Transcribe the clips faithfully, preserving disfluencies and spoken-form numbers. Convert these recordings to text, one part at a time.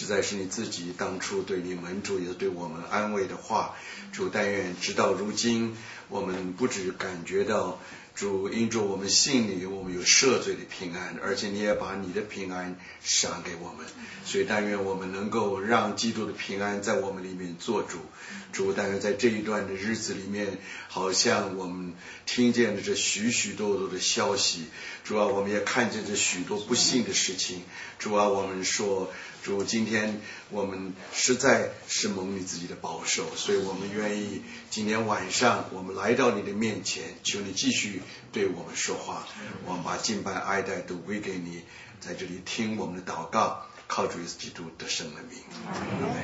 在是你自己当初对你们主也是对我们安慰的话。主，但愿直到如今，我们不只感觉到主因着我们信你，我们有赦罪的平安，而且你也把你的平安赏给我们。所以但愿我们能够让基督的平安在我们里面做主。主，但愿在这一段的日子里面，好像我们听见了这许许多多的消息，主啊，我们也看见这许多不幸的事情。主啊，我们说主，今天我们实在是蒙你自己的保守，所以我们愿意今天晚上我们来到你的面前，求你继续对我们说话。我们把敬拜爱戴都归给你，在这里听我们的祷告，靠主耶稣基督得胜的名。阿们。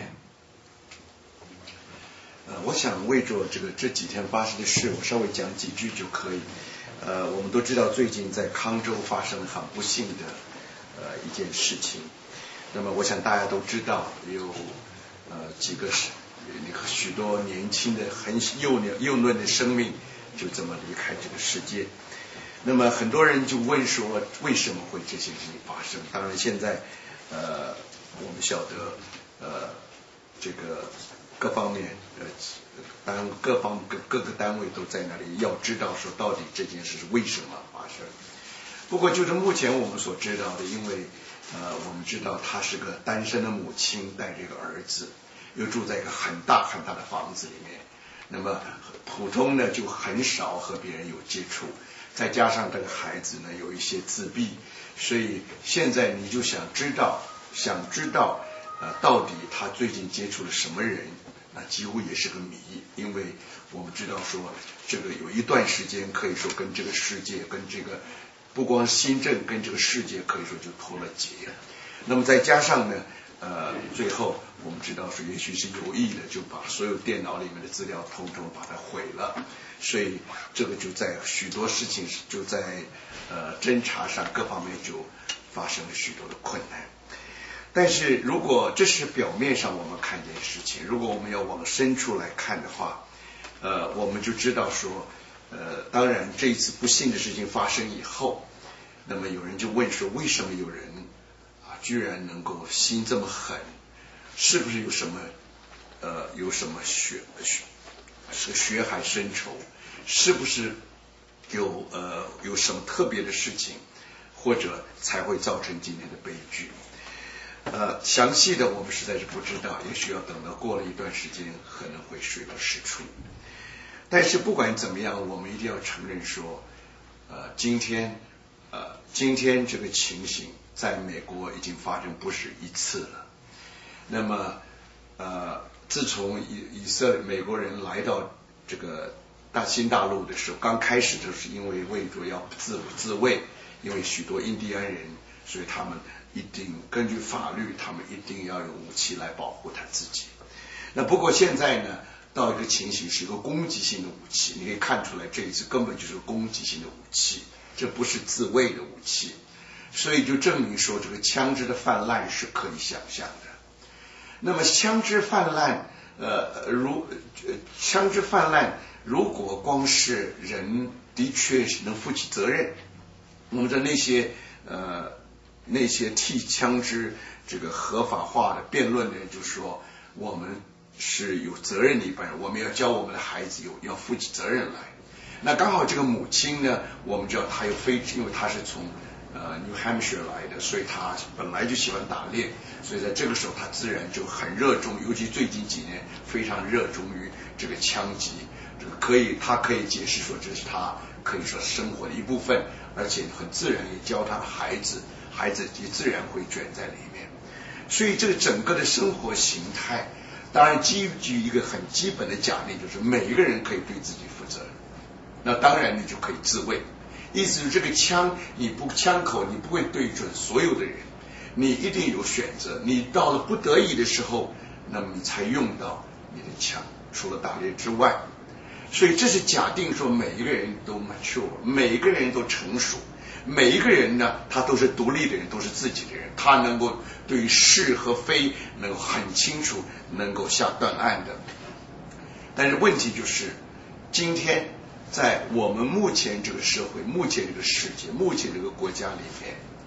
呃，我想为着这个这几天发生的事，我稍微讲几句就可以。呃，我们都知道最近在康州发生了很不幸的呃一件事情。那么我想大家都知道，有呃几个是许多年轻的很幼年幼嫩的生命就这么离开这个世界。那么很多人就问说，为什么会这些事情发生？当然现在呃我们晓得呃这个各方面呃当然各方各各个单位都在那里要知道说到底这件事是为什么发生。不过就是目前我们所知道的，因为呃我们知道她是个单身的母亲，带着一个儿子，又住在一个很大很大的房子里面，那么普通呢就很少和别人有接触，再加上这个孩子呢有一些自闭，所以现在你就想知道想知道呃到底他最近接触了什么人，那几乎也是个谜。因为我们知道说这个有一段时间可以说跟这个世界跟这个不光新政跟这个世界可以说就脱了节。那么再加上呢呃最后我们知道说也许是有意的，就把所有电脑里面的资料统统把它毁了，所以这个就在许多事情就在呃侦查上各方面就发生了许多的困难。但是如果这是表面上我们看见事情，如果我们要往深处来看的话，呃我们就知道说呃当然这一次不幸的事情发生以后，那么有人就问说，为什么有人啊居然能够心这么狠？是不是有什么呃有什么血血是血海深仇？是不是有呃有什么特别的事情，或者才会造成今天的悲剧？呃详细的我们实在是不知道，也许要等到过了一段时间可能会水落石出。但是不管怎么样，我们一定要承认说呃今天呃今天这个情形在美国已经发生不是一次了。那么呃自从以以色列美国人来到这个大新大陆的时候，刚开始就是因为为着要自自卫，因为许多印第安人，所以他们一定根据法律，他们一定要用武器来保护他自己。那不过现在呢，到一个情形是一个攻击性的武器，你可以看出来这一次根本就是攻击性的武器，这不是自卫的武器，所以就证明说这个枪支的泛滥是可以想象的。那么枪支泛滥呃如枪支泛滥如果光是人的确能负起责任，我们的那些呃那些替枪支这个合法化的辩论的人就说，我们是有责任的一般人，我们要教我们的孩子有要负起责任来。那刚好这个母亲呢，我们知道她有非因为她是从呃 New Hampshire 来的，所以她本来就喜欢打猎，所以在这个时候她自然就很热衷，尤其最近几年非常热衷于这个枪击，这个可以她可以解释说这是她可以说生活的一部分，而且很自然也教她的孩子，孩子也自然会卷在里面。所以这个整个的生活形态当然基于一个很基本的假定，就是每一个人可以对自己负责，那当然你就可以自卫。意思是这个枪你不枪口你不会对准所有的人，你一定有选择，你到了不得已的时候，那么你才用到你的枪，除了打猎之外。所以这是假定说每一个人都 mature， 每一个人都成熟，每一个人呢他都是独立的人，都是自己的人，他能够对于是和非能够很清楚，能够下断案的。但是问题就是今天在我们目前这个社会，目前这个世界，目前这个国家里面，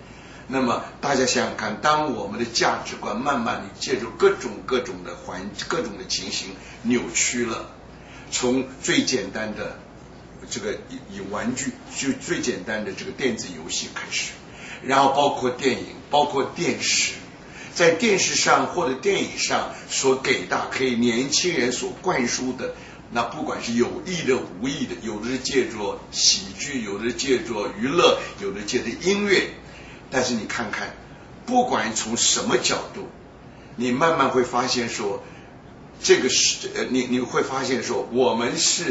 那么大家想想看，当我们的价值观慢慢的借助各种各种的环各种的情形扭曲了，从最简单的这个以玩具，就最简单的这个电子游戏开始，然后包括电影，包括电视，在电视上或者电影上所给的可以年轻人所灌输的，那不管是有意的无意的，有的是借助喜剧，有的是借助娱乐，有的借助音乐，但是你看看，不管从什么角度，你慢慢会发现说，这个是呃，你你会发现说，我们是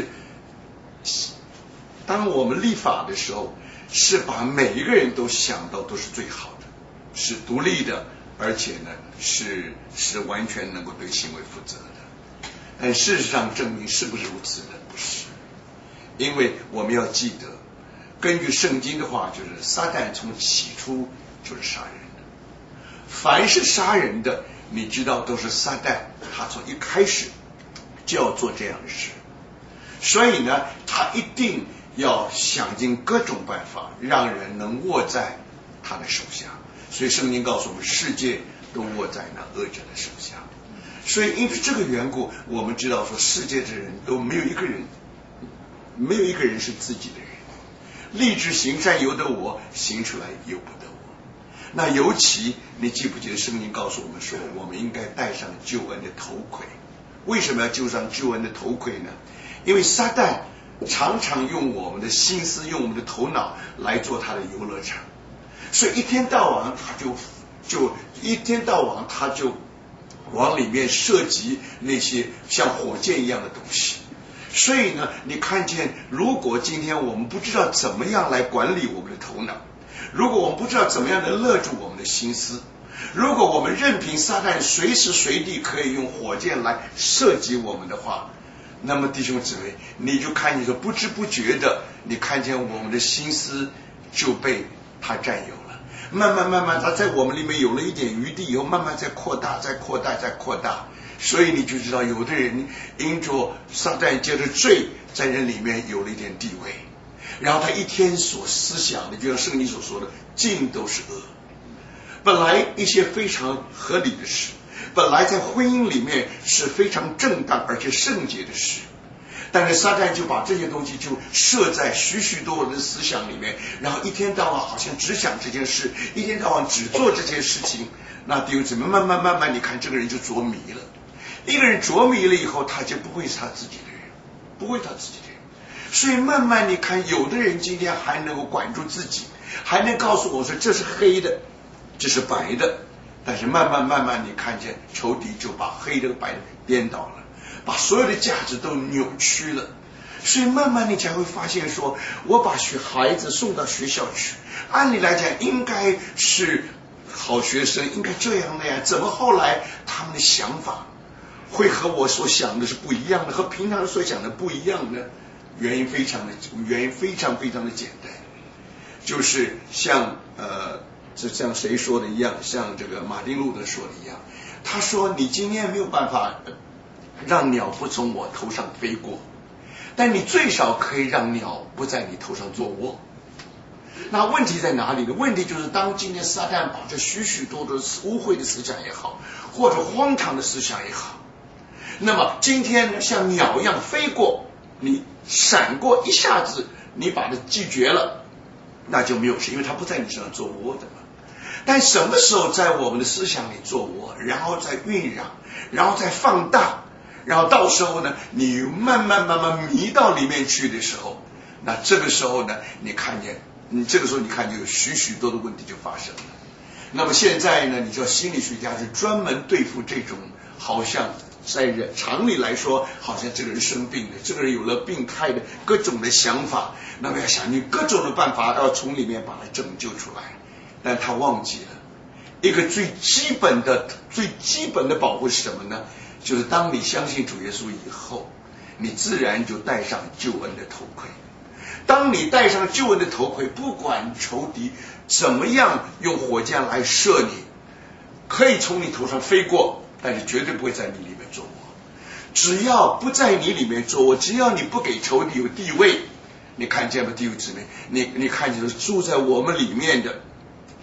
当我们立法的时候，是把每一个人都想到都是最好的，是独立的，而且呢是是完全能够对行为负责的。但事实上证明是不是如此呢？不是，因为我们要记得，根据圣经的话，就是撒旦从起初就是杀人的，凡是杀人的，你知道都是撒旦他从一开始就要做这样的事，所以呢他一定要想尽各种办法让人能握在他的手下，所以圣经告诉我们，世界都握在那恶者的手下。所以因为这个缘故，我们知道说，世界的人都没有一个人没有一个人是自己的人，立志行善由得我，行出来由不得我。那尤其你记不记得圣经告诉我们说，我们应该戴上救恩的头盔。为什么要救上救恩的头盔呢？因为撒旦常常用我们的心思，用我们的头脑来做他的游乐场，所以一天到晚他就就一天到晚他就往里面涉及那些像火箭一样的东西。所以呢，你看见，如果今天我们不知道怎么样来管理我们的头脑，如果我们不知道怎么样的勒住我们的心思，如果我们任凭撒旦随时随地可以用火箭来射击我们的话，那么弟兄姊妹，你就看见说，不知不觉的，你看见我们的心思就被他占有了，慢慢慢慢他在我们里面有了一点余地以后，慢慢在扩大再扩大再扩大，所以你就知道，有的人因着撒旦借着罪在人里面有了一点地位，然后他一天所思想的，就像圣经所说的，尽都是恶。本来一些非常合理的事，本来在婚姻里面是非常正当而且圣洁的事，但是撒旦就把这些东西就设在许许多多的思想里面，然后一天到晚好像只想这件事，一天到晚只做这件事情。那弟兄姊妹，慢慢慢慢你看这个人就着迷了，一个人着迷了以后，他就不会是他自己的人，不会他自己的人。所以慢慢你看，有的人今天还能够管住自己，还能告诉我说这是黑的，这是白的，但是慢慢慢慢你看见仇敌就把黑的白的颠倒了，把所有的价值都扭曲了。所以慢慢你才会发现说，我把学孩子送到学校去，按理来讲应该是好学生，应该这样那样，怎么后来他们的想法会和我所想的是不一样的，和平常所想的不一样呢？原因非常的原因非常非常的简单，就是像呃，就像谁说的一样，像这个马丁路德说的一样，他说你今天没有办法让鸟不从我头上飞过，但你最少可以让鸟不在你头上做窝。那问题在哪里呢？问题就是当今天撒旦把这许许多多的污秽的思想也好，或者荒唐的思想也好，那么今天呢像鸟一样飞过，你闪过一下子，你把它拒绝了，那就没有事，因为它不在你身上做窝的嘛。但什么时候在我们的思想里做窝，然后再晕染，然后再放大，然后到时候呢你慢慢慢慢迷到里面去的时候，那这个时候呢你看见你这个时候你看就有许许多的问题就发生了。那么现在呢，你知道心理学家是专门对付这种好像在人常理来说好像这个人生病了，这个人有了病态的各种的想法，那么要想尽各种的办法要从里面把它拯救出来，但他忘记了一个最基本的最基本的保护是什么呢？就是当你相信主耶稣以后，你自然就戴上救恩的头盔。当你戴上救恩的头盔，不管仇敌怎么样用火箭来射你，可以从你头上飞过，但是绝对不会在你里面做窝。只要不在你里面做窝，只要你不给仇敌有地位，你看见吗？弟兄姊妹，你你看见住在我们里面的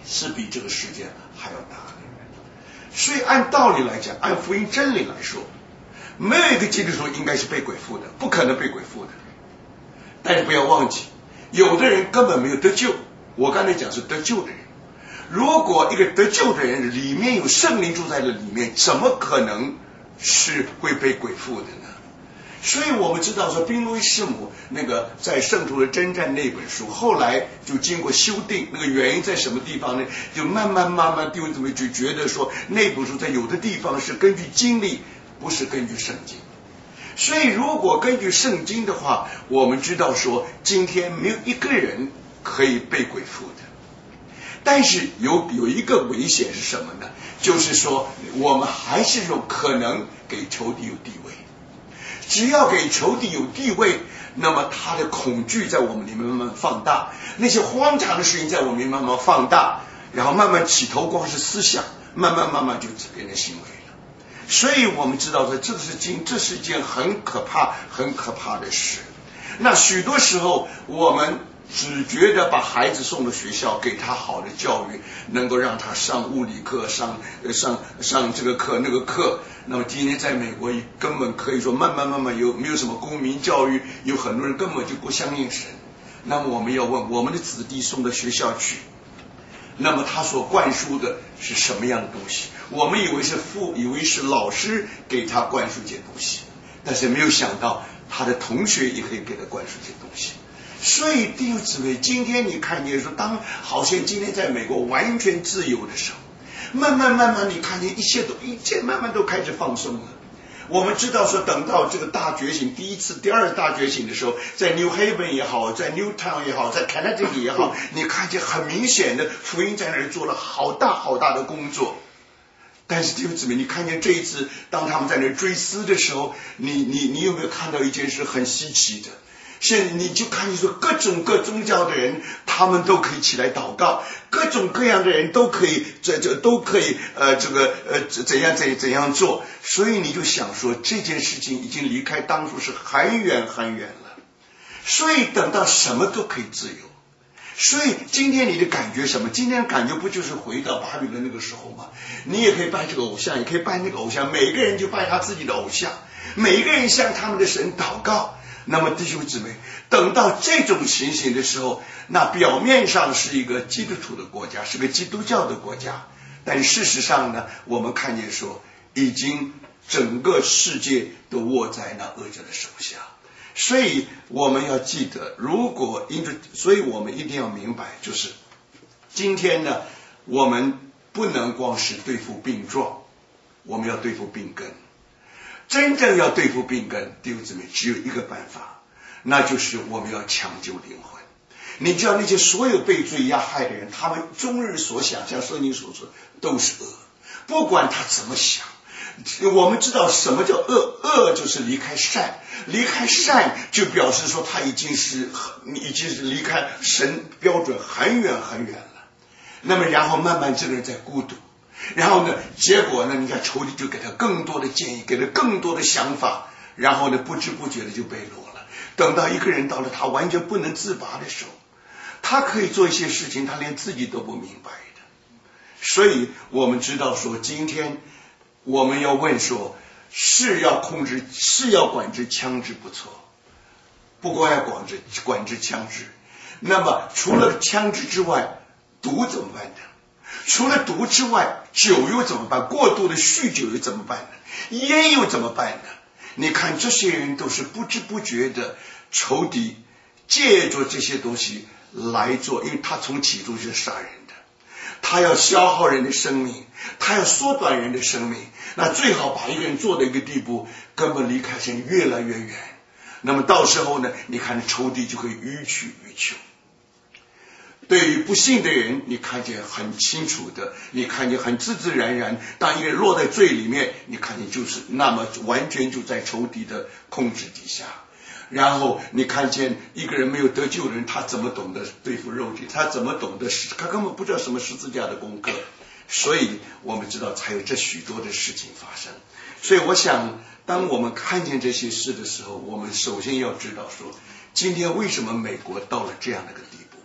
是比这个世界还要大的。所以按道理来讲，按福音真理来说，没有一个基督徒应该是被鬼附的，不可能被鬼附的。但是不要忘记，有的人根本没有得救。我刚才讲是得救的人，如果一个得救的人里面有圣灵住在了里面，怎么可能是会被鬼附的呢？所以我们知道说，宾路易师母那个在《圣徒的征战》那本书，后来就经过修订，那个原因在什么地方呢？就慢慢慢慢弟兄姊妹就觉得说，那本书在有的地方是根据经历，不是根据圣经。所以如果根据圣经的话，我们知道说，今天没有一个人可以被鬼附的。但是有有一个危险是什么呢？就是说，我们还是有可能给仇敌有地位。只要给仇敌有地位，那么他的恐惧在我们里面慢慢放大，那些荒唐的事情在我们里面慢慢放大，然后慢慢起头光是思想，慢慢慢慢就变成行为了。所以我们知道说，这是经这是一件很可怕很可怕的事。那许多时候我们只觉得把孩子送到学校，给他好的教育，能够让他上物理课，上上上这个课那个课。那么今天在美国根本可以说慢慢慢慢有没有什么公民教育，有很多人根本就不相信神。那么我们要问，我们的子弟送到学校去，那么他所灌输的是什么样的东西？我们以为是父，以为是老师给他灌输这些东西，但是没有想到他的同学也可以给他灌输这些东西。所以弟兄姊妹，今天你看见说，当好像今天在美国完全自由的时候，慢慢慢慢你看见一切都一切慢慢都开始放松了。我们知道说，等到这个大觉醒，第一次第二次大觉醒的时候，在 New Haven 也好，在 Newtown 也好，在 Connecticut 也好，你看见很明显的福音在那里做了好大好大的工作。但是弟兄姊妹，你看见这一次当他们在那追思的时候，你你你有没有看到一件事很稀奇的？现在你就看见说，各种各宗教的人他们都可以起来祷告，各种各样的人都可以这这都可以呃这个呃怎样怎怎样做。所以你就想说，这件事情已经离开当初是很远很远了。所以等到什么都可以自由。所以今天你的感觉什么？今天的感觉不就是回到巴比伦那个时候吗？你也可以拜这个偶像，也可以拜那个偶像，每个人就拜他自己的偶像，每个人向他们的神祷告。那么弟兄姊妹，等到这种情形的时候，那表面上是一个基督徒的国家，是个基督教的国家，但事实上呢，我们看见说，已经整个世界都握在那恶者的手下。所以我们要记得，如果因着，所以我们一定要明白，就是今天呢，我们不能光是对付病状，我们要对付病根。真正要对付病根，弟兄姊妹，只有一个办法，那就是我们要抢救灵魂。你知道那些所有被罪压害的人，他们终日所想，像圣经所说，都是恶，不管他怎么想。我们知道什么叫恶，恶就是离开善，离开善就表示说他已经是已经是离开神标准很远很远了。那么然后慢慢这个人在孤独，然后呢，结果呢，你看仇敌就给他更多的建议，给他更多的想法，然后呢，不知不觉的就被掳了。等到一个人到了他完全不能自拔的时候，他可以做一些事情，他连自己都不明白的。所以我们知道说，今天我们要问说，是要控制，是要管制枪支不错，不光要管制管制枪支，那么除了枪支之外，毒怎么办呢？除了毒之外，酒又怎么办？过度的酗酒又怎么办呢？烟又怎么办呢？你看这些人都是不知不觉的仇敌借着这些东西来做，因为他从起初是杀人的，他要消耗人的生命，他要缩短人的生命，那最好把一个人做到一个地步，根本离开神越来越远。那么到时候呢，你看仇敌就会予取予求。对于不信的人，你看见很清楚的，你看见很自自然然，当一个人落在罪里面，你看见就是那么完全就在仇敌的控制底下。然后你看见一个人没有得救的人，他怎么懂得对付肉体？他怎么懂得？他根本不知道什么十字架的功课。所以我们知道才有这许多的事情发生。所以我想，当我们看见这些事的时候，我们首先要知道说，今天为什么美国到了这样的一个地步？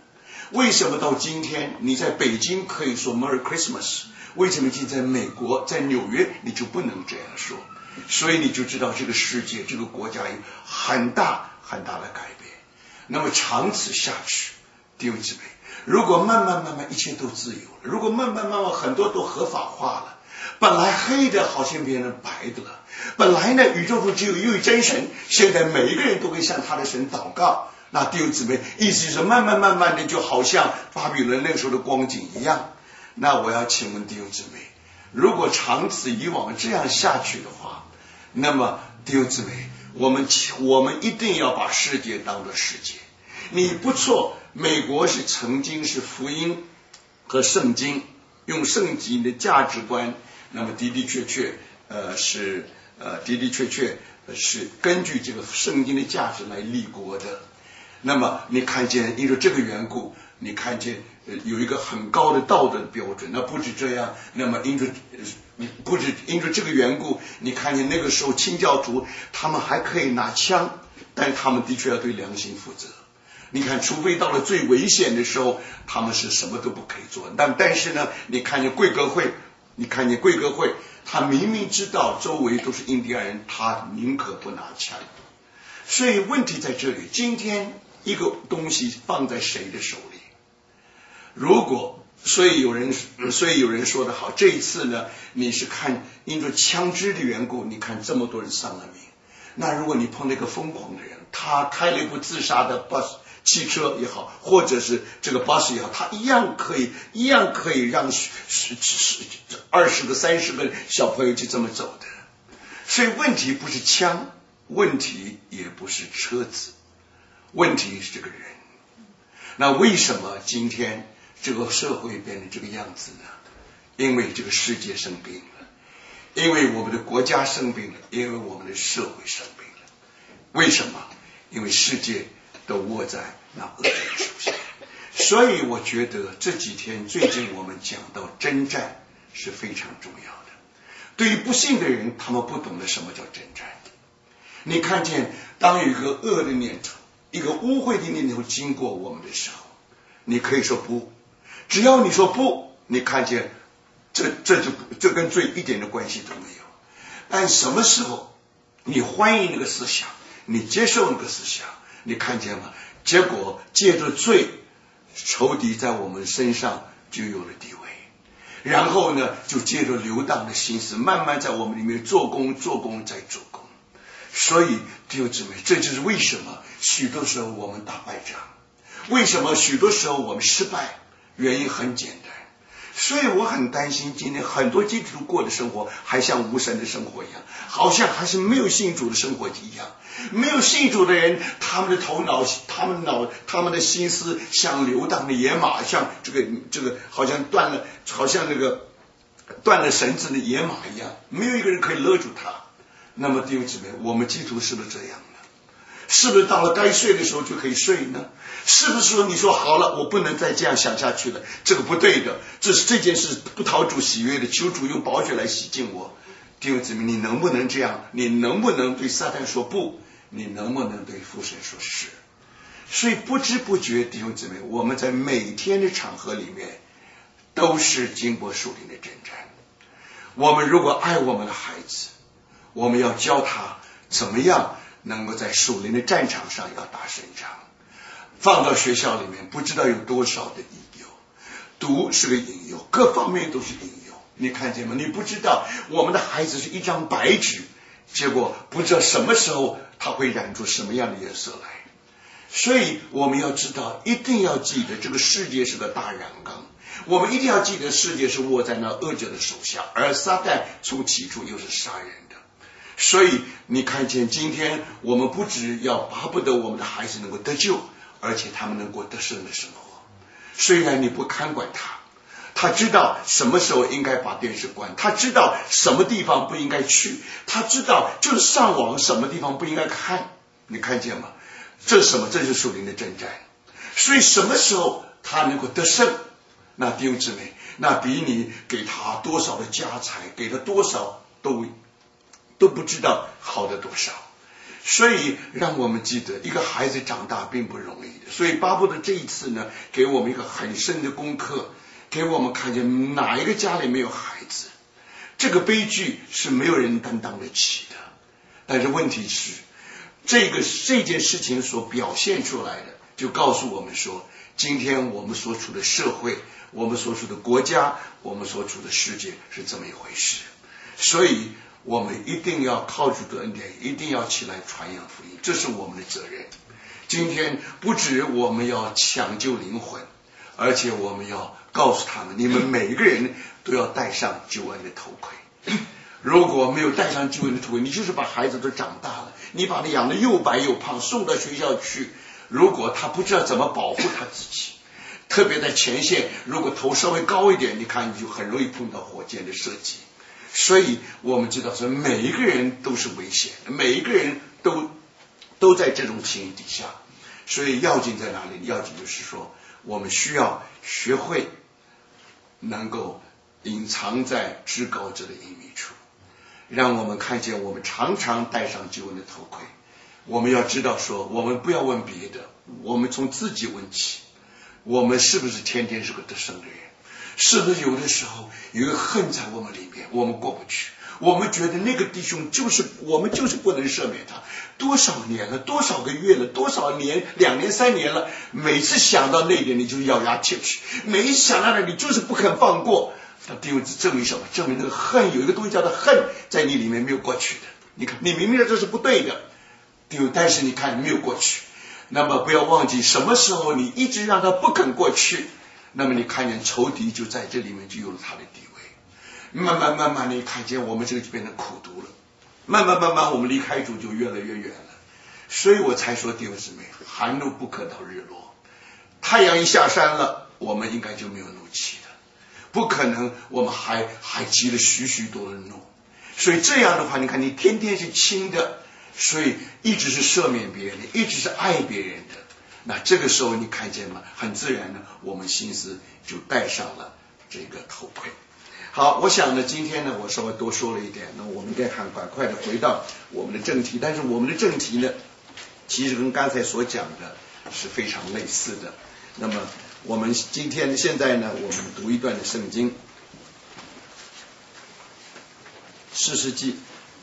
为什么到今天你在北京可以说 Merry Christmas， 为什么今天在美国在纽约你就不能这样说？所以你就知道这个世界这个国家有很大很大的改变。那么长此下去，弟兄姊妹，如果慢慢慢慢一切都自由了，如果慢慢慢慢很多都合法化了，本来黑的好像变成白的了，本来呢宇宙中只有一位真神，现在每一个人都可以向他的神祷告，那弟兄姊妹，意思就是慢慢慢慢的就好像巴比伦那个时候的光景一样。那我要请问弟兄姊妹，如果长此以往这样下去的话，那么弟兄姊妹，我们我们一定要把世界当作世界。你不错，美国是曾经是福音和圣经，用圣经的价值观，那么的的确确呃是呃的的确确是根据这个圣经的价值来立国的。那么你看见因为这个缘故，你看见呃有一个很高的道德的标准。那不止这样，那么因着不止因着这个缘故，你看见那个时候清教徒他们还可以拿枪，但他们的确要对良心负责。你看，除非到了最危险的时候，他们是什么都不可以做。但但是呢，你看见贵格会，你看见贵格会，他明明知道周围都是印第安人，他宁可不拿枪。所以问题在这里，今天一个东西放在谁的手里？如果所以有人所以有人说得好，这一次呢，你是看因着枪支的缘故，你看这么多人丧了命。那如果你碰到一个疯狂的人，他开了一部自杀的 bus 汽车也好，或者是这个 bus 也好，他一样可以一样可以让十十二十个三十个小朋友就这么走的。所以问题不是枪，问题也不是车子，问题是这个人。那为什么今天这个社会变成这个样子呢？因为这个世界生病了，因为我们的国家生病了，因为我们的社会生病了。为什么？因为世界都握在那恶者的手下。所以我觉得这几天最近我们讲到征战是非常重要的。对于不信的人，他们不懂得什么叫征战。你看见当有一个恶的念头，一个污秽的念头经过我们的时候，你可以说不，只要你说不，你看见这这就这跟罪一点的关系都没有。但什么时候你欢迎那个思想，你接受那个思想，你看见吗？结果借着罪，仇敌在我们身上就有了地位，然后呢，就借着流荡的心思，慢慢在我们里面做工做工再做工。所以弟兄姊妹，这就是为什么许多时候我们打败仗，为什么许多时候我们失败，原因很简单。所以我很担心今天很多基督徒过的生活还像无神的生活一样，好像还是没有信主的生活一样。没有信主的人，他们的头脑他们脑他们的心思像流荡的野马，像这个这个好像断了好像那个断了绳子的野马一样，没有一个人可以勒住他。那么弟兄姊妹，我们基督徒是不是这样呢？是不是到了该睡的时候就可以睡呢？是不是说你说好了，我不能再这样想下去了，这个不对的，这是这件事不讨主喜悦的，求主用宝血来洗净我。弟兄姊妹，你能不能这样？你能不能对撒旦说不？你能不能对父神说是？所以不知不觉，弟兄姊妹，我们在每天的场合里面都是经过属灵的征战。我们如果爱我们的孩子，我们要教他怎么样能够在属灵的战场上要打胜仗。放到学校里面，不知道有多少的引诱，毒是个引诱，各方面都是引诱。你看见吗？你不知道我们的孩子是一张白纸，结果不知道什么时候他会染出什么样的颜色来。所以我们要知道，一定要记得这个世界是个大染缸，我们一定要记得世界是握在那恶者的手下，而撒旦从起初又是杀人的。所以你看见今天我们不只要巴不得我们的孩子能够得救，而且他们能过得胜的生活。虽然你不看管他，他知道什么时候应该把电视关，他知道什么地方不应该去，他知道就是上网什么地方不应该看。你看见吗？这是什么？这就是属灵的征战。所以什么时候他能够得胜，那弟兄姊妹，那比你给他多少的家财，给他多少都都不知道好的多少。 所以让我们记得，一个孩子长大并不容易的。所以巴不得这一次呢，给我们一个很深的功课，给我们看见哪一个家里没有孩子，这个悲剧是没有人担当得起的。但是问题是，这个这件事情所表现出来的，就告诉我们说，今天我们所处的社会，我们所处的国家，我们所处的世界是这么一回事。所以我们一定要靠主的恩典，一定要起来传扬福音，这是我们的责任。今天不止我们要抢救灵魂，而且我们要告诉他们，你们每一个人都要戴上救恩的头盔。如果没有戴上救恩的头盔，你就是把孩子都长大了，你把他养得又白又胖，送到学校去，如果他不知道怎么保护他自己，特别在前线，如果头稍微高一点，你看你就很容易碰到火箭的射击。所以我们知道说，每一个人都是危险，每一个人都都在这种情形底下。所以要紧在哪里？要紧就是说，我们需要学会能够隐藏在至高者的隐秘处，让我们看见我们常常戴上救恩的头盔。我们要知道说，我们不要问别的，我们从自己问起，我们是不是天天是个得胜的人？是不是有的时候有一个恨在我们里面，我们过不去，我们觉得那个弟兄就是我们就是不能赦免他，多少年了，多少个月了，多少年，两年三年了，每次想到那一点你就咬牙切齿，每一想到那你就是不肯放过。那弟兄证明什么？证明那个恨有一个东西叫做恨在你里面没有过去的。你看你明明知道这是不对的，弟兄，但是你看你没有过去。那么不要忘记，什么时候你一直让他不肯过去，那么你看见仇敌就在这里面就有了他的地位。慢慢慢慢你看见我们这个就变成苦毒了，慢慢慢慢我们离开主就越来越远了。所以我才说弟兄姊妹，寒露不可到日落，太阳一下山了，我们应该就没有怒气的，不可能我们还还积了许许多的怒。所以这样的话，你看你天天是轻的，所以一直是赦免别人的，一直是爱别人的，那这个时候你看见吗？很自然的，我们心思就戴上了这个头盔。好，我想呢，今天呢，我稍微多说了一点，那我们应该很快快的回到我们的正题。但是我们的正题呢，其实跟刚才所讲的是非常类似的。那么我们今天现在呢，我们读一段的圣经，士师记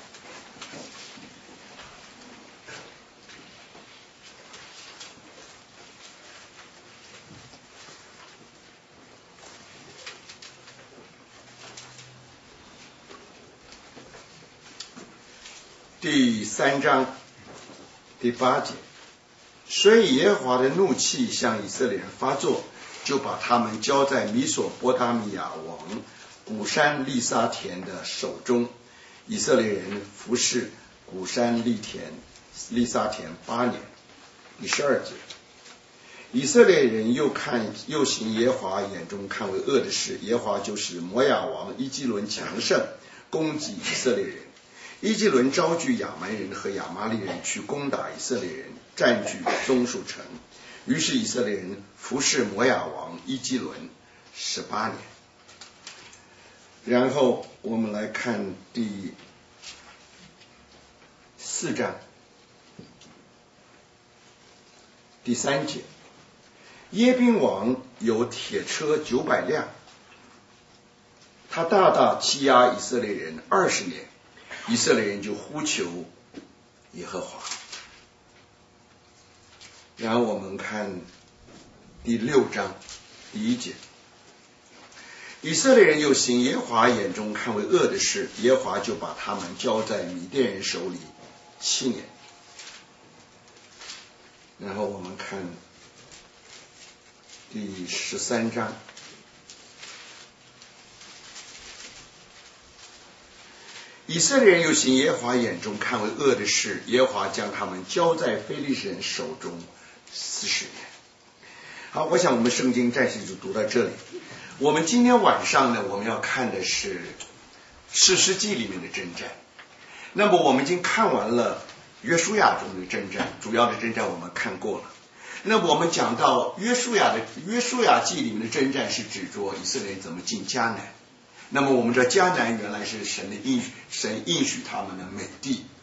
第三章第八节，所以耶和华的怒气向以色列人发作，就把他们交在米索波达米亚王古山利沙田的手中。以色列人服侍古山利田利沙田八年。第十二节，以色列人又看又行耶和华眼中看为恶的事，耶和华就使摩亚王伊基伦强盛，攻击以色列人。伊基伦招聚亚蛮人和亚玛力人去攻打以色列人，占据棕树城。于是以色列人服侍摩亚王伊基伦十八年。然后我们来看第四章第三节，耶宾王有铁车九百辆，他大大欺压以色列人二十年，以色列人就呼求耶和华。然后我们看第六章第一节，以色列人又行耶和华眼中看为恶的事，耶和华就把他们交在米甸人手里七年。然后我们看第十三章，以色列人又行耶和华眼中看为恶的事，耶和华将他们交在非利士人手中四十年。好，我想我们圣经暂时就读到这里。我们今天晚上呢，我们要看的是士师记里面的征战。那么我们已经看完了约书亚中的征战，主要的征战我们看过了。那么我们讲到约书亚的约书亚记里面的征战，是指着以色列人怎么进迦南。那么我们知道迦南原来是神的应许，神应许他们的美地，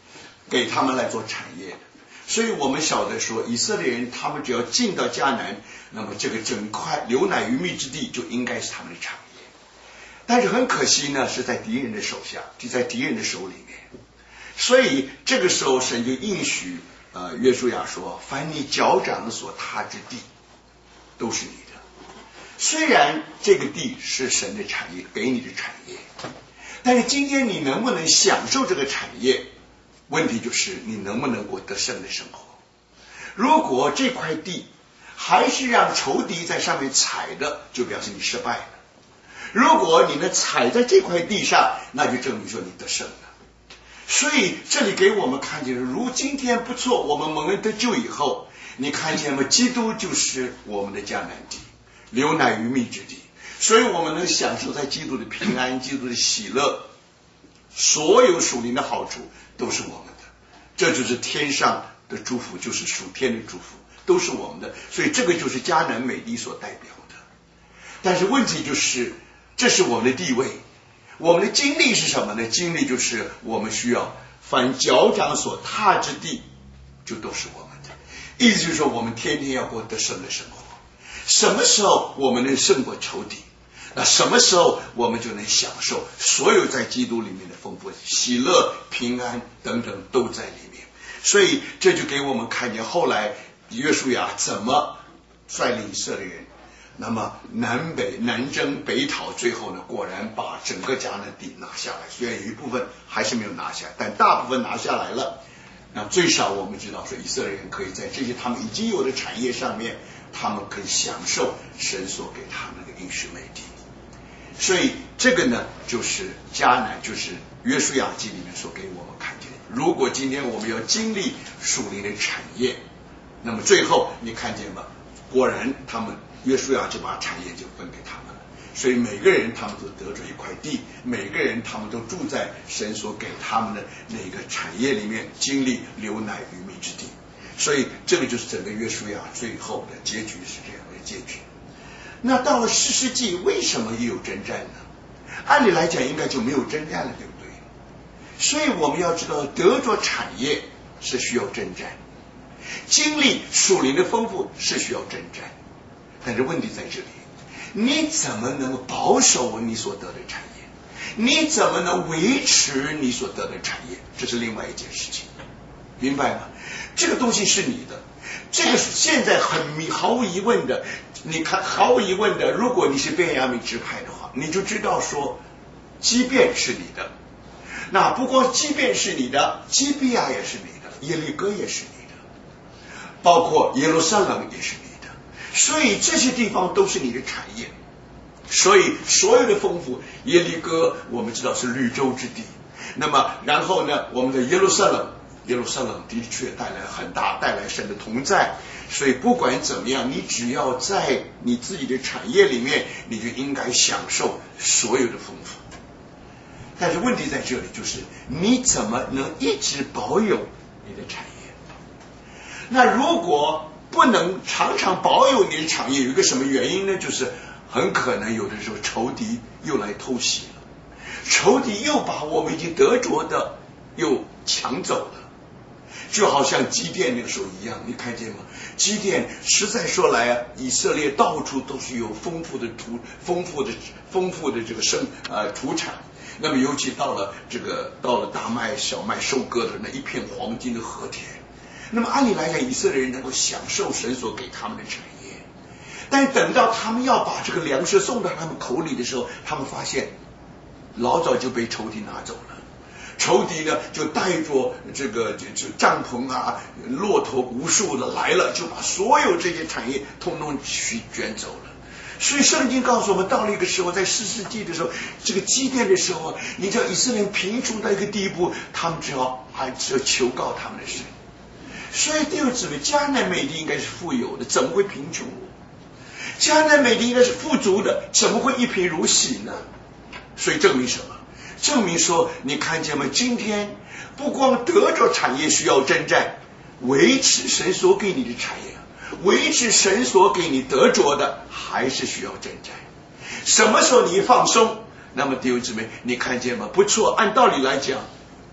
给他们来做产业的。所以我们晓得说，以色列人他们只要进到迦南，那么这个整块流奶与蜜之地就应该是他们的产业。但是很可惜呢，是在敌人的手下，就在敌人的手里面。所以这个时候神就应许呃约书亚说，凡你脚掌所踏之地都是你的。虽然这个地是神的产业，给你的产业，但是今天你能不能享受这个产业，问题就是你能不能过得胜的生活。如果这块地还是让仇敌在上面踩的，就表示你失败了。如果你能踩在这块地上，那就证明说你得胜了。所以这里给我们看见，如今天不错，我们蒙恩得救以后，你看见吗？基督就是我们的迦南地，流奶与蜜之地。所以我们能享受在基督的平安，基督的喜乐，所有属灵的好处都是我们的。这就是天上的祝福，就是属天的祝福，都是我们的。所以这个就是迦南美地所代表的。但是问题就是，这是我们的地位，我们的经历是什么呢？经历就是我们需要凡脚掌所踏之地，就都是我们的。意思就是说，我们天天要过得胜的生活。什么时候我们能胜过仇敌？那什么时候我们就能享受所有在基督里面的丰富喜乐、平安等等都在里面。所以这就给我们看见后来约书亚怎么率领以色列人，那么南北南征北讨，最后呢果然把整个迦南地拿下来。虽然有一部分还是没有拿下，但大部分拿下来了。那最少我们知道说，以色列人可以在这些他们已经有的产业上面，他们可以享受神所给他们的应许美地。所以这个呢就是迦南，就是约书亚记里面所给我们看见的。如果今天我们要经历属灵的产业，那么最后你看见吗？果然他们约书亚就把产业就分给他们了。所以每个人他们都得着一块地，每个人他们都住在神所给他们的那个产业里面，经历流奶与蜜之地。所以这个就是整个约书亚最后的结局是这样的结局。那到了士师记，为什么也有征战呢？按理来讲应该就没有征战了，对不对？所以我们要知道，得着产业是需要征战，经历属灵的丰富是需要征战。但是问题在这里，你怎么能够保守你所得的产业？你怎么能维持你所得的产业？这是另外一件事情，明白吗？这个东西是你的，这个现在很毫无疑问的，你看毫无疑问的，如果你是便雅悯支派的话，你就知道说，即便是你的，那不光即便是你的，基比亚也是你的，耶利哥也是你的，包括耶路撒冷也是你的，所以这些地方都是你的产业。所以所有的丰富，耶利哥我们知道是绿洲之地，那么然后呢，我们的耶路撒冷耶路撒冷的确带来很大，带来神的同在。所以不管怎么样，你只要在你自己的产业里面，你就应该享受所有的丰富。但是问题在这里，就是你怎么能一直保有你的产业？那如果不能常常保有你的产业，有一个什么原因呢？就是很可能有的时候仇敌又来偷袭了，仇敌又把我们已经得着的又抢走了。就好像基甸那个时候一样，你看见吗？基甸实在说来啊，以色列到处都是有丰富的土、丰富的、丰富的这个生呃土产。那么尤其到了这个到了大麦、小麦收割的那一片黄金的禾田，那么按理来讲，以色列人能够享受神所给他们的产业。但等到他们要把这个粮食送到他们口里的时候，他们发现老早就被仇敌拿走了。仇敌呢就带着这个就就帐篷啊、骆驼无数的来了，就把所有这些产业通通去卷走了。所以圣经告诉我们，到了一个时候，在士师记的时候，这个基甸的时候，你知道以色列贫穷到一个地步，他们只要还只有求告他们的神。所以弟兄姊妹，迦南美地应该是富有的，怎么会贫穷？迦南美地应该是富足的，怎么会一贫如洗呢？所以证明什么？证明说，你看见吗？今天不光得着产业需要征战，维持神所给你的产业，维持神所给你得着的，还是需要征战。什么时候你一放松，那么弟兄姊妹，你看见吗？不错，按道理来讲，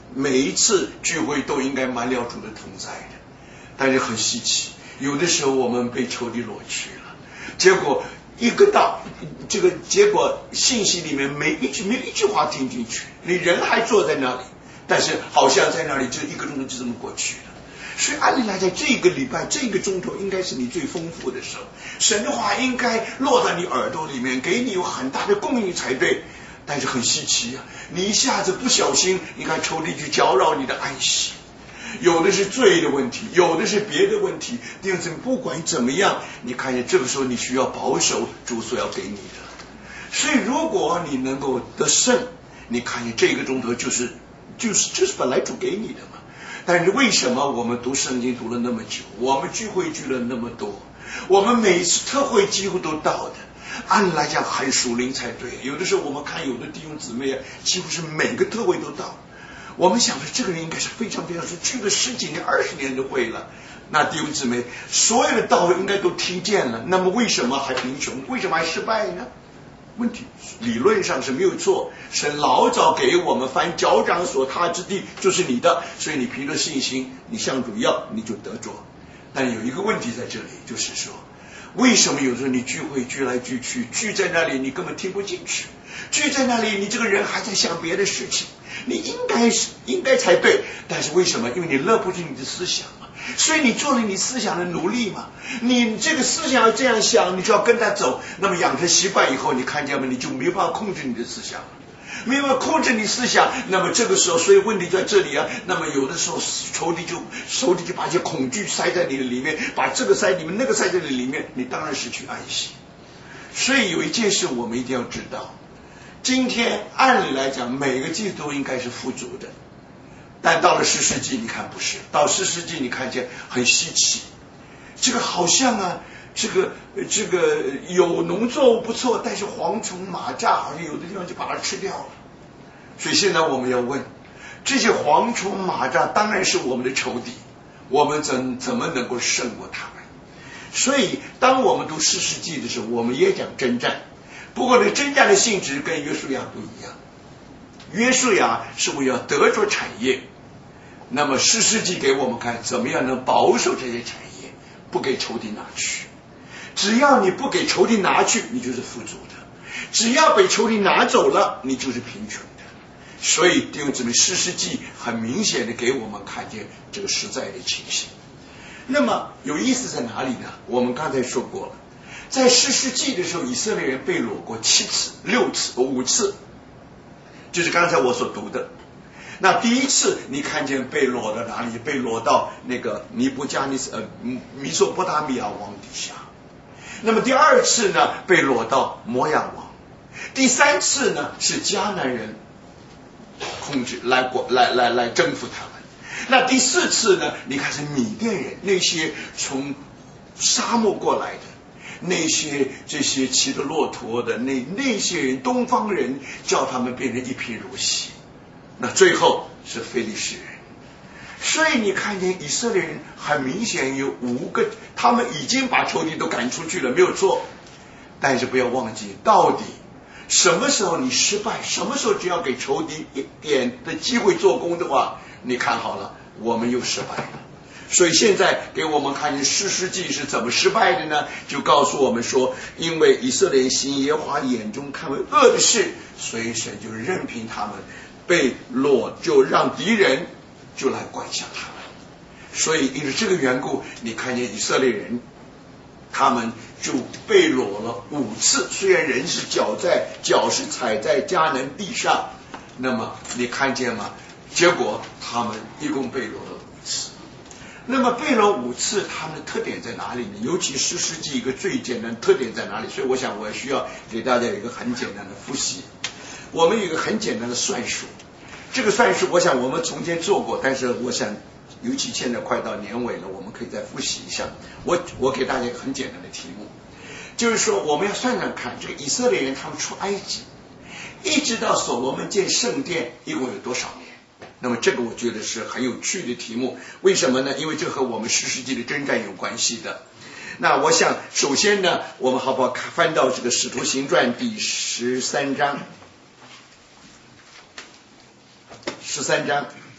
每一次聚会都应该满了主的同在的，但是很稀奇，有的时候我们被仇敌掳去了，结果一个道，这个结果信息里面没一句没一句话听进去，你人还坐在那里，但是好像在那里就一个钟头就这么过去了。所以按理来讲，这个礼拜这个钟头应该是你最丰富的时候，神的话应该落在你耳朵里面，给你有很大的供应才对。但是很稀奇啊，你一下子不小心，你看仇敌去搅扰你的安息，有的是罪的问题，有的是别的问题。弟兄姊妹，不管怎么样，你看见这个时候你需要保守主所要给你的。所以如果你能够得胜，你看见这个钟头就是就是就是本来主给你的嘛。但是为什么我们读圣经读了那么久，我们聚会聚了那么多，我们每次特会几乎都到的，按来讲很属灵才对。有的时候我们看有的弟兄姊妹啊，几乎是每个特会都到，我们想说这个人应该是非常非常是聚了十几年二十年的会了，那弟兄姊妹所有的道应该都听见了，那么为什么还贫穷，为什么还失败呢？问题理论上是没有错，神老早给我们凡脚掌所踏之地就是你的，所以你凭着信心你向主要你就得着。但有一个问题在这里，就是说为什么有时候你聚会聚来聚去，聚在那里你根本听不进去，聚在那里你这个人还在想别的事情，你应该是应该才对，但是为什么？因为你勒不住你的思想嘛，所以你做了你思想的奴隶嘛，你这个思想要这样想，你就要跟他走，那么养成习惯以后，你看见吗？你就没有办法控制你的思想了，没有办法控制你思想，那么这个时候，所以问题在这里啊。那么有的时候仇敌就手里就把一些恐惧塞在你的里面，把这个塞里面，那个塞在你里面，你当然失去安息。所以有一件事我们一定要知道，今天按理来讲，每个基督徒应该是富足的，但到了十世纪，你看不是，到十世纪你看见很稀奇，这个好像啊。这个这个有农作物不错，但是蝗虫蚂蚱好像有的地方就把它吃掉了。所以现在我们要问，这些蝗虫蚂蚱当然是我们的仇敌，我们怎怎么能够胜过他们？所以当我们读士师记的时候，我们也讲征战，不过呢，征战的性质跟约书亚不一样。约书亚是为了得着产业，那么士师记给我们看怎么样能保守这些产业，不给仇敌拿去。只要你不给仇敌拿去，你就是富足的；只要被仇敌拿走了，你就是贫穷的。所以弟兄姊妹，士师记很明显的给我们看见这个实在的情形。那么有意思在哪里呢？我们刚才说过了，在士师记的时候，以色列人被掳过七次、六次、五次，就是刚才我所读的。那第一次你看见被掳到哪里？被掳到那个尼布加尼斯呃米索波达米亚王底下。那么第二次呢，被掳到摩亚王。第三次呢，是迦南人控制来过来来来征服他们。那第四次呢，你看是米甸人，那些从沙漠过来的，那些这些骑着骆驼的那那些人，东方人叫他们变成一贫如洗。那最后是非利士人。所以你看见以色列人很明显有五个，他们已经把仇敌都赶出去了，没有错。但是不要忘记，到底什么时候你失败，什么时候只要给仇敌一点的机会做工的话，你看好了，我们又失败了。所以现在给我们看见士师记是怎么失败的呢？就告诉我们说，因为以色列人行耶和华眼中看为恶的事，所以神就任凭他们被掳，就让敌人就来管辖他们。所以因为这个缘故，你看见以色列人他们就被掳了五次，虽然人是脚在脚是踩在迦南地上，那么你看见吗？结果他们一共被掳了五次。那么被掳五次，他们的特点在哪里呢？尤其士师记一个最简单的特点在哪里？所以我想我需要给大家有一个很简单的复习。我们有一个很简单的算术，这个算术我想我们从前做过，但是我想尤其现在快到年尾了，我们可以再复习一下。我我给大家一个很简单的题目，就是说我们要算算看，这个以色列人他们出埃及一直到所罗门建圣殿一共有多少年？那么这个我觉得是很有趣的题目。为什么呢？因为这和我们士师记的征战有关系的。那我想首先呢，我们好不好翻到这个使徒行传第十三章，十三章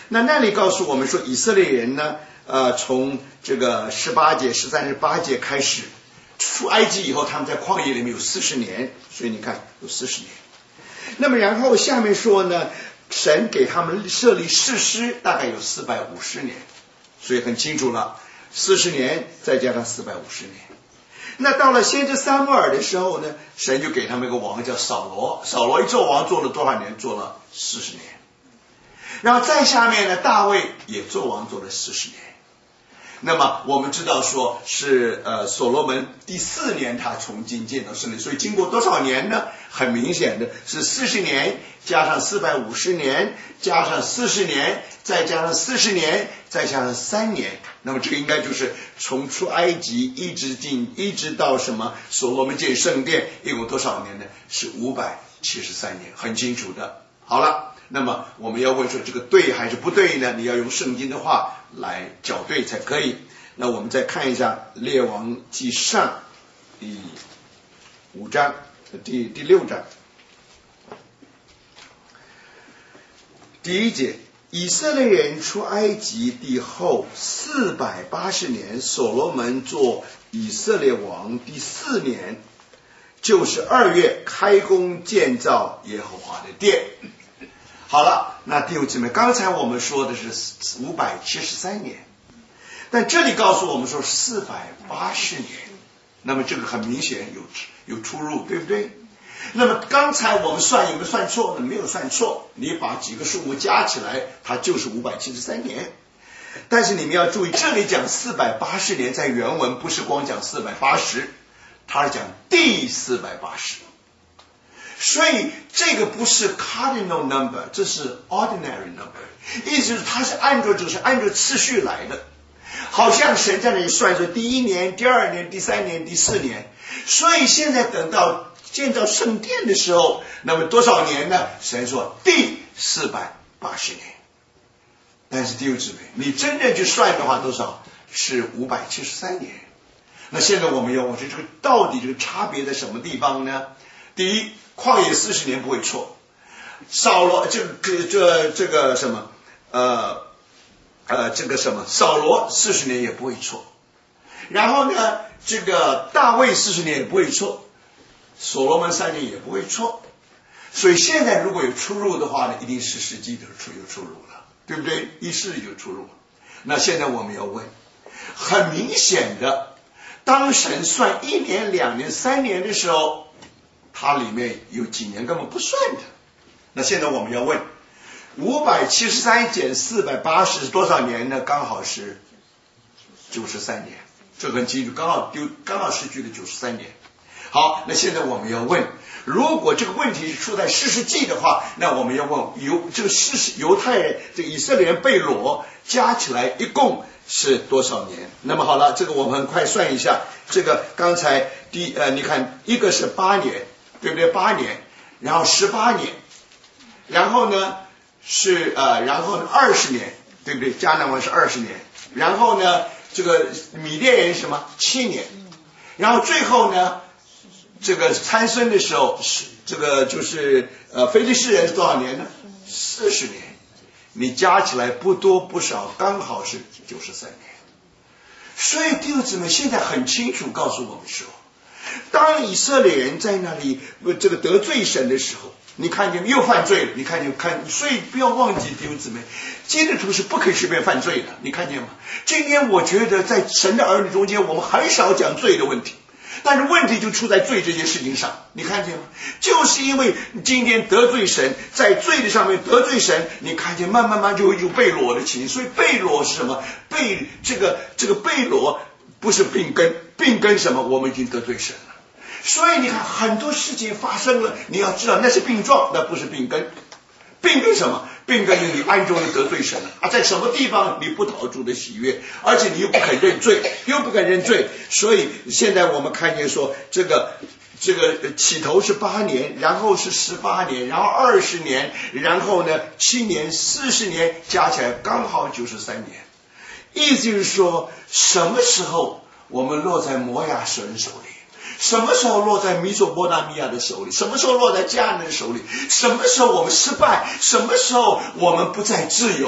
那那里告诉我们说，以色列人呢，呃，从这个十八节、十三、十八节开始出埃及以后，他们在旷野里面有四十年，所以你看有四十年。那么然后下面说呢，神给他们设立士师，大概有四百五十年，所以很清楚了，四十年再加上四百五十年。那到了先知撒母耳的时候呢，神就给他们一个王叫扫罗，扫罗一做王做了多少年？做了四十年。然后再下面呢，大卫也做王做了四十年。那么我们知道说是呃所罗门第四年他重新建造圣殿，所以经过多少年呢？很明显的是四十年加上四百五十年加上四十年再加上四十年再加上三年，那么这个应该就是从出埃及一直进一直到什么所罗门建圣殿，一共多少年呢？是五百七十三年，很清楚的。好了，那么我们要问说这个对还是不对呢？你要用圣经的话来校对才可以。那我们再看一下列王纪上第五章第第六章第一节，以色列人出埃及地后四百八十年，所罗门做以色列王第四年，就是二月开工建造耶和华的殿。好了，那弟兄姊妹，刚才我们说的是五百七十三年，但这里告诉我们说四百八十年，那么这个很明显有有出入，对不对？那么刚才我们算有没有算错呢？没有算错，你把几个数目加起来，它就是五百七十三年。但是你们要注意，这里讲四百八十年，在原文不是光讲四百八十，它是讲第四百八十。所以这个不是 cardinal number， 这是 ordinary number， 意思是它是按照就是按照次序来的，好像神在那里算说第一年、第二年、第三年、第四年。所以现在等到建造圣殿的时候，那么多少年呢？神说第四百八十年。但是弟兄姊妹，你真正去算的话，多少？是五百七十三年。那现在我们要问，这个到底这个差别在什么地方呢？第一，旷野四十年不会错，扫罗这个这这个什么呃呃这个什么扫罗四十年也不会错，然后呢这个大卫四十年也不会错，所罗门三年也不会错。所以现在如果有出入的话呢，一定是实际的出有出入了，对不对？一世有出入。那现在我们要问，很明显的，当神算一年、两年、三年的时候，它里面有几年根本不算的。那现在我们要问，五百七十三减四百八十是多少年呢？刚好是九十三年，这个很清楚，刚好丢，刚好失去了九十三年。好，那现在我们要问，如果这个问题是出在士师记的话，那我们要问犹这个士师犹太人这个以色列人被掳加起来一共是多少年？那么好了，这个我们很快算一下。这个刚才第呃，你看一个是八年，对不对？八年，然后十八年，然后呢是呃，然后呢二十年，对不对？迦南王是二十年，然后呢这个米甸人什么七年，然后最后呢这个参孙的时候是这个就是呃非利士人是多少年呢？四十年，你加起来不多不少，刚好是九十三年。所以弟兄姊妹现在很清楚告诉我们说，当以色列人在那里这个得罪神的时候，你看见又犯罪了，你看见看，所以不要忘记弟兄姊妹，基督徒是不可以随便犯罪的，你看见吗？今天我觉得在神的儿女中间，我们很少讲罪的问题。但是问题就出在罪这件事情上，你看见吗？就是因为今天得罪神，在罪的上面得罪神，你看见慢慢慢就会有被掳的情形。所以被掳是什么？被这个这个被掳不是病根，病根什么？我们已经得罪神了。所以你看很多事情发生了，你要知道那是病状，那不是病根。病根什么？病根就是你暗中的得罪神了啊，在什么地方你不讨主的喜悦，而且你又不肯认罪，又不肯认罪，所以现在我们看见说，这个这个起头是八年，然后是十八年，然后二十年，然后呢七年、四十年，加起来刚好九十三年。意思就是说，什么时候我们落在摩亚神手里？什么时候落在米索波大米亚的手里？什么时候落在迦南的手里？什么时候我们失败？什么时候我们不再自由？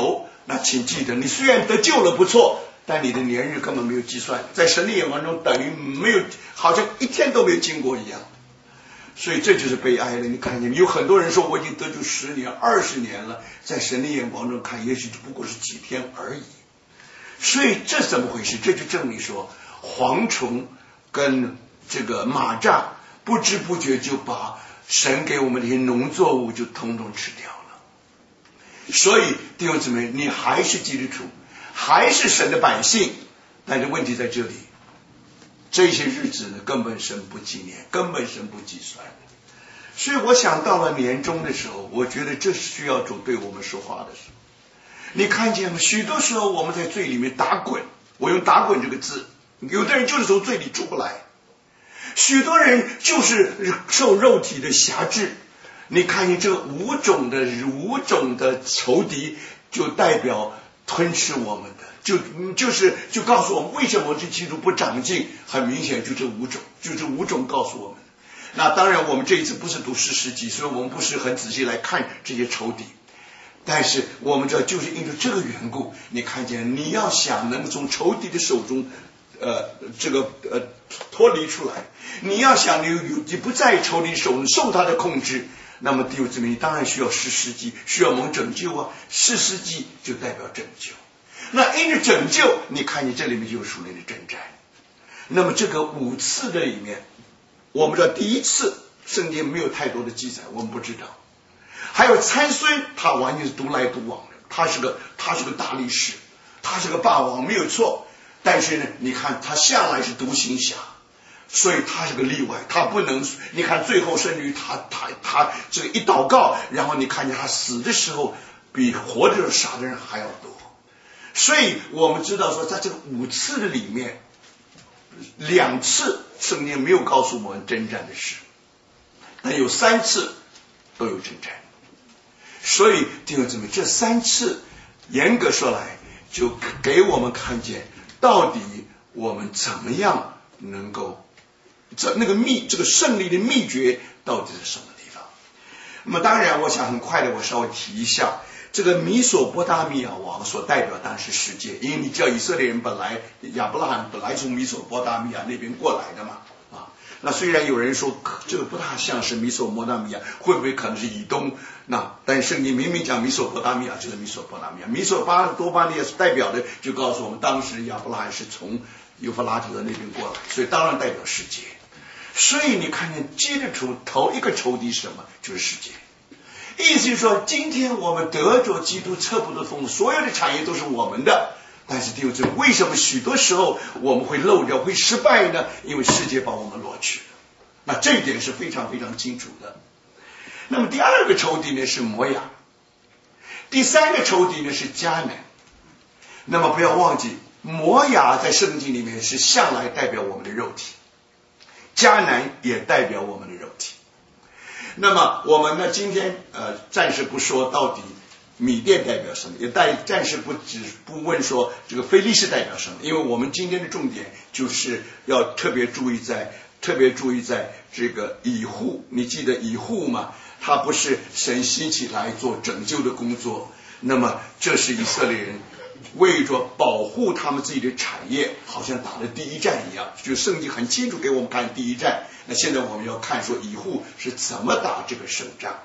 那请记得，你虽然得救了不错，但你的年日根本没有计算，在神的眼光中等于没有，好像一天都没有经过一样。所以这就是悲哀了。你看见有很多人说我已经得救十年、二十年了，在神的眼光中看，也许不过是几天而已。所以这怎么回事？这就证明说，蝗虫跟这个蚂蚱不知不觉就把神给我们的一些农作物就统统吃掉了。所以弟兄姊妹，你还是基督徒，还是神的百姓，但是问题在这里，这些日子呢，根本神不纪念，根本神不计算。所以我想到了年终的时候，我觉得这是需要主对我们说话的时候。你看见吗？许多时候我们在罪里面打滚，我用打滚这个字，有的人就是从罪里出不来，许多人就是受肉体的辖制。你看见这五种的五种的仇敌，就代表吞噬我们的，就就是就告诉我们为什么这基督不长进。很明显就这五种，就这五种告诉我们。那当然我们这一次不是读士师记，所以我们不是很仔细来看这些仇敌，但是我们知道就是因为这个缘故，你看见你要想能从仇敌的手中呃这个呃脱离出来，你要想你有你不在仇敌手中受他的控制，那么弟兄姊妹，你当然需要士师记，需要蒙拯救啊。士师记就代表拯救，那因着拯救，你看见这里面就有属灵的征战。那么这个五次的里面，我们知道第一次圣经没有太多的记载，我们不知道。还有参孙，他完全是独来独往的，他是个他是个大力士，他是个霸王，没有错。但是呢，你看他向来是独行侠，所以他是个例外，他不能。你看最后甚至于他他他这个一祷告，然后你看见他死的时候比活着杀的人还要多。所以我们知道说，在这个五次的里面，两次圣经没有告诉我们征战的事，但有三次都有征战。所以弟兄姊妹，这三次严格说来，就给我们看见到底我们怎么样能够这那个秘这个胜利的秘诀到底是什么地方。那么当然我想很快的我稍微提一下，这个米索波大米亚王所代表当时世界，因为你知道以色列人本来亚伯拉罕本来从米索波大米亚那边过来的嘛啊，那虽然有人说这个不大像是米索波大米亚，会不会可能是以东？那但圣经明明讲米索波大米亚就是米索波大米亚，米索巴多巴利亚是代表的，就告诉我们当时亚伯拉罕是从幼发拉底河那边过来，所以当然代表世界。所以你看见基督徒头一个仇敌是什么？就是世界。意思是说，今天我们得着基督测不得风，所有的产业都是我们的。但是弟兄姊妹，为什么许多时候我们会漏掉，会失败呢？因为世界把我们夺去了。那这一点是非常非常清楚的。那么第二个仇敌呢是摩押，第三个仇敌呢是迦南。那么不要忘记，摩押在圣经里面是向来代表我们的肉体，迦南也代表我们的肉体。那么我们呢今天呃暂时不说到底米甸代表什么，也代暂时不只不问说这个非利士代表什么，因为我们今天的重点就是要特别注意在特别注意在这个以户。你记得以户吗？他不是神兴起来做拯救的工作，那么这是以色列人为着保护他们自己的产业，好像打了第一战一样，就圣经很清楚给我们看第一战。那现在我们要看说以户是怎么打这个胜仗。